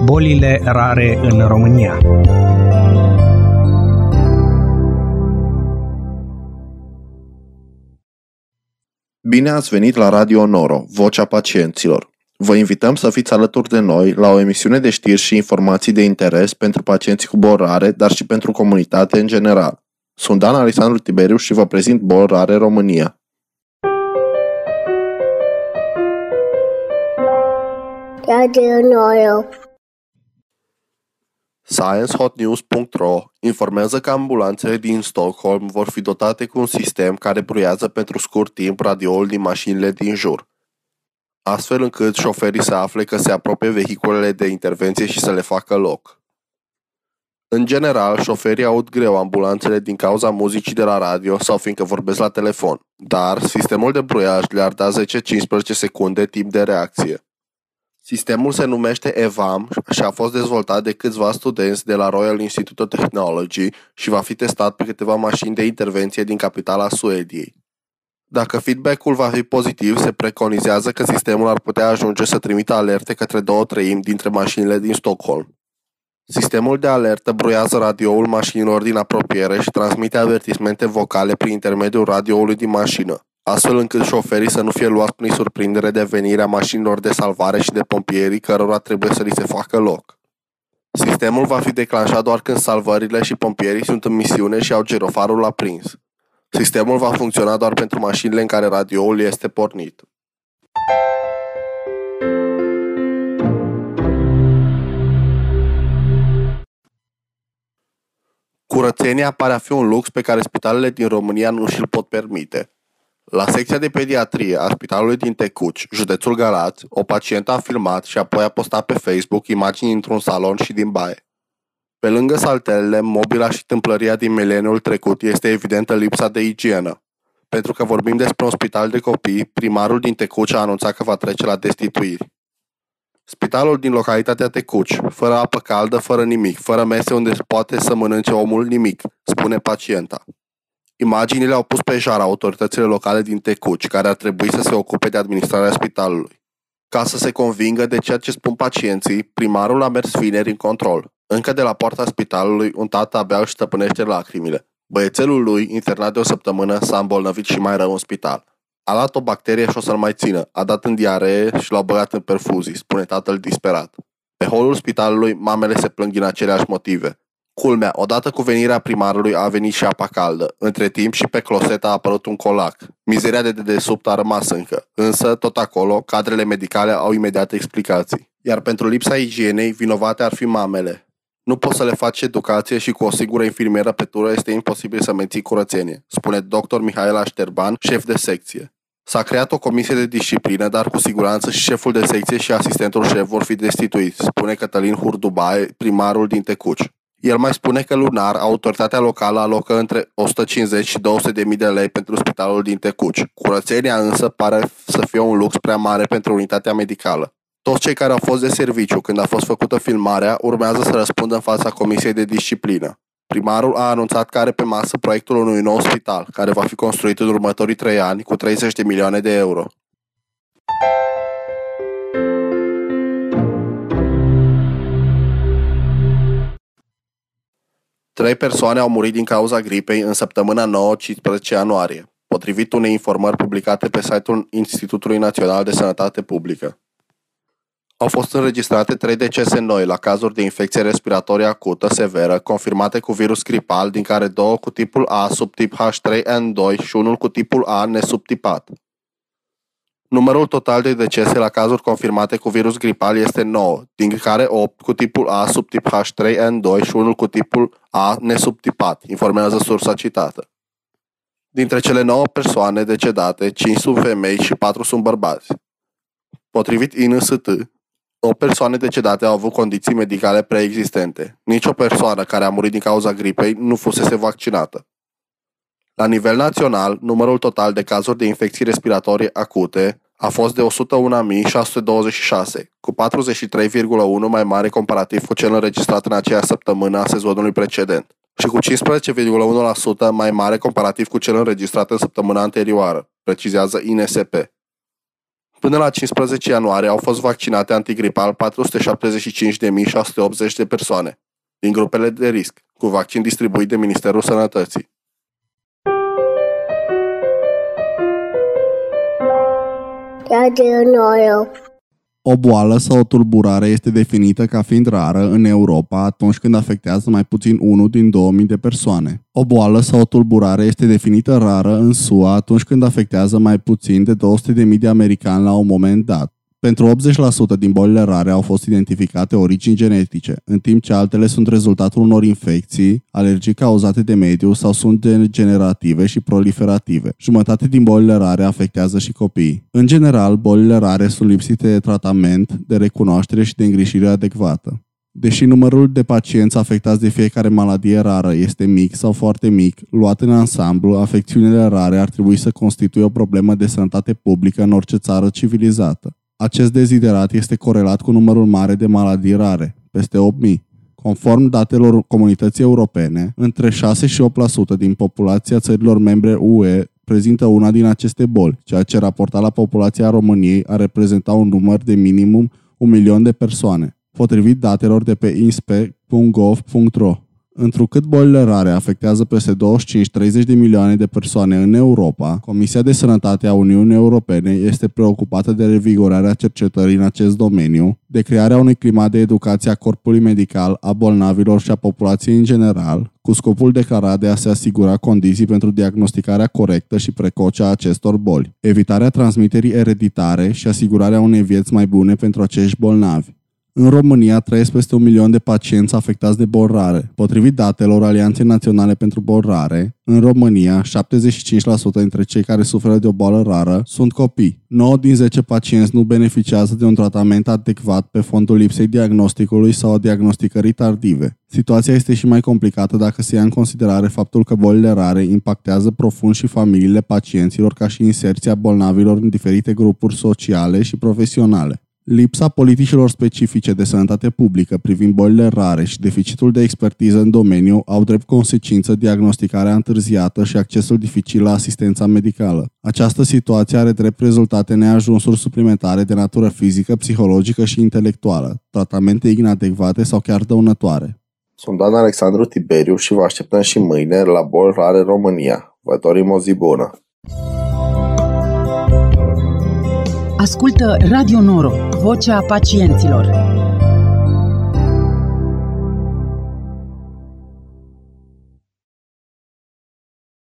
Bolile rare în România. Bine ați venit la Radio Noro, Vocea Pacienților. Vă invităm să fiți alături de noi la o emisiune de știri și informații de interes pentru pacienții cu boli rare, dar și pentru comunitate în general. Sunt Dan Alexandru Tiberiu și vă prezint Boli Rare România. Radio Noro. ScienceHotNews.ro informează că ambulanțele din Stockholm vor fi dotate cu un sistem care bruiază pentru scurt timp radioul din mașinile din jur, astfel încât șoferii să afle că se apropie vehiculele de intervenție și să le facă loc. În general, șoferii aud greu ambulanțele din cauza muzicii de la radio sau fiindcă vorbesc la telefon, dar sistemul de bruiaj le-ar da 10-15 secunde timp de reacție. Sistemul se numește EVAM și a fost dezvoltat de câțiva studenți de la Royal Institute of Technology și va fi testat pe câteva mașini de intervenție din capitala Suediei. Dacă feedback-ul va fi pozitiv, se preconizează că sistemul ar putea ajunge să trimită alerte către 2/3 dintre mașinile din Stockholm. Sistemul de alertă bruiază radioul mașinilor din apropiere și transmite avertismente vocale prin intermediul radioului din mașină, astfel încât șoferii să nu fie luați prin surprindere de venirea mașinilor de salvare și de pompierii cărora trebuie să li se facă loc. Sistemul va fi declanșat doar când salvările și pompierii sunt în misiune și au girofarul aprins. Sistemul va funcționa doar pentru mașinile în care radioul este pornit. Curățenia pare a fi un lux pe care spitalele din România nu și-l pot permite. La secția de pediatrie a spitalului din Tecuci, județul Galați, o pacientă a filmat și apoi a postat pe Facebook imagini dintr-un salon și din baie. Pe lângă saltelele, mobila și tâmplăria din mileniul trecut este evidentă lipsa de igienă. Pentru că vorbim despre un spital de copii, primarul din Tecuci a anunțat că va trece la destituiri. Spitalul din localitatea Tecuci, fără apă caldă, fără nimic, fără mese unde poate să mănânce omul nimic, spune pacienta. Imaginile au pus pe jar autoritățile locale din Tecuci, care ar trebui să se ocupe de administrarea spitalului. Ca să se convingă de ceea ce spun pacienții, primarul a mers vineri în control. Încă de la poarta spitalului, un tată abia își stăpânește lacrimile. Băiețelul lui, internat de o săptămână, s-a îmbolnăvit și mai rău în spital. A luat o bacterie și o să-l mai țină, a dat în diaree și l-au băgat în perfuzii, spune tatăl disperat. Pe holul spitalului, mamele se plâng din aceleași motive. Culmea, odată cu venirea primarului a venit și apa caldă. Între timp și pe closet a apărut un colac. Mizeria de dedesubt a rămas încă. Însă, tot acolo, cadrele medicale au imediat explicații. Iar pentru lipsa igienei, vinovate ar fi mamele. Nu poți să le faci educație și cu o singură infirmieră pe tură este imposibil să menții curățenie, spune dr. Mihaela Șterban, șef de secție. S-a creat o comisie de disciplină, dar cu siguranță și șeful de secție și asistentul șef vor fi destituiți, spune Cătălin Hurdubae, primarul din Tecuci. El mai spune că lunar, autoritatea locală alocă între 150 și 200.000 de lei pentru spitalul din Tecuci. Curățenia însă pare să fie un lux prea mare pentru unitatea medicală. Toți cei care au fost de serviciu când a fost făcută filmarea urmează să răspundă în fața comisiei de disciplină. Primarul a anunțat că are pe masă proiectul unui nou spital, care va fi construit în următorii 3 ani cu 30 de milioane de euro. Trei persoane au murit din cauza gripei în săptămâna 9-15 ianuarie, potrivit unei informări publicate pe site-ul Institutului Național de Sănătate Publică. Au fost înregistrate 3 decese noi la cazuri de infecție respiratorie acută severă confirmate cu virus gripal, din care 2 cu tipul A subtip H3N2 și unul cu tipul A nesubtipat. Numărul total de decese la cazuri confirmate cu virus gripal este 9, din care 8 cu tipul A subtip H3N2 și unul cu tipul A nesubtipat, informează sursa citată. Dintre cele 9 persoane decedate, 5 sunt femei și 4 sunt bărbați. Potrivit INST, 8 persoane decedate au avut condiții medicale preexistente. Nici o persoană care a murit din cauza gripei nu fusese vaccinată. La nivel național, numărul total de cazuri de infecții respiratorii acute a fost de 101.626, cu 43,1 mai mare comparativ cu cel înregistrat în aceeași săptămână a sezonului precedent și cu 15,1% mai mare comparativ cu cel înregistrat în săptămâna anterioară, precizează INSP. Până la 15 ianuarie au fost vaccinate antigripal 475.680 de persoane din grupele de risc, cu vaccin distribuit de Ministerul Sănătății. O boală sau o tulburare este definită ca fiind rară în Europa atunci când afectează mai puțin 1 din 2000 de persoane. O boală sau o tulburare este definită rară în SUA atunci când afectează mai puțin de 200.000 de americani la un moment dat. Pentru 80% din bolile rare au fost identificate origini genetice, în timp ce altele sunt rezultatul unor infecții, alergii cauzate de mediu sau sunt degenerative și proliferative. Jumătate din bolile rare afectează și copiii. În general, bolile rare sunt lipsite de tratament, de recunoaștere și de îngrijire adecvată. Deși numărul de pacienți afectați de fiecare maladie rară este mic sau foarte mic, luat în ansamblu, afecțiunile rare ar trebui să constituie o problemă de sănătate publică în orice țară civilizată. Acest deziderat este corelat cu numărul mare de maladii rare, peste 8.000. Conform datelor Comunității Europene, între 6 și 8% din populația țărilor membre UE prezintă una din aceste boli, ceea ce raportat la populația României ar reprezenta un număr de minimum 1.000.000 de persoane, potrivit datelor de pe inspe.gov.ro. Întrucât bolile rare afectează peste 25-30 de milioane de persoane în Europa, Comisia de Sănătate a Uniunii Europene este preocupată de revigorarea cercetării în acest domeniu, de crearea unui climat de educație a corpului medical, a bolnavilor și a populației în general, cu scopul declarat de a se asigura condiții pentru diagnosticarea corectă și precoce a acestor boli, evitarea transmiterii ereditare și asigurarea unei vieți mai bune pentru acești bolnavi. În România trăiesc peste 1 milion de pacienți afectați de boli rare. Potrivit datelor Alianței Naționale pentru Boli Rare, în România, 75% dintre cei care suferă de o boală rară sunt copii. 9 din 10 pacienți nu beneficiază de un tratament adecvat pe fondul lipsei diagnosticului sau a diagnosticării tardive. Situația este și mai complicată dacă se ia în considerare faptul că bolile rare impactează profund și familiile pacienților ca și inserția bolnavilor în diferite grupuri sociale și profesionale. Lipsa politicilor specifice de sănătate publică privind bolile rare și deficitul de expertiză în domeniu au drept consecință diagnosticarea întârziată și accesul dificil la asistența medicală. Această situație are drept rezultate neajunsuri suplimentare de natură fizică, psihologică și intelectuală, tratamente inadecvate sau chiar dăunătoare. Sunt Dan Alexandru Tiberiu și vă așteptăm și mâine la Boli Rare România. Vă dorim o zi bună! Ascultă Radio Noro, vocea pacienților.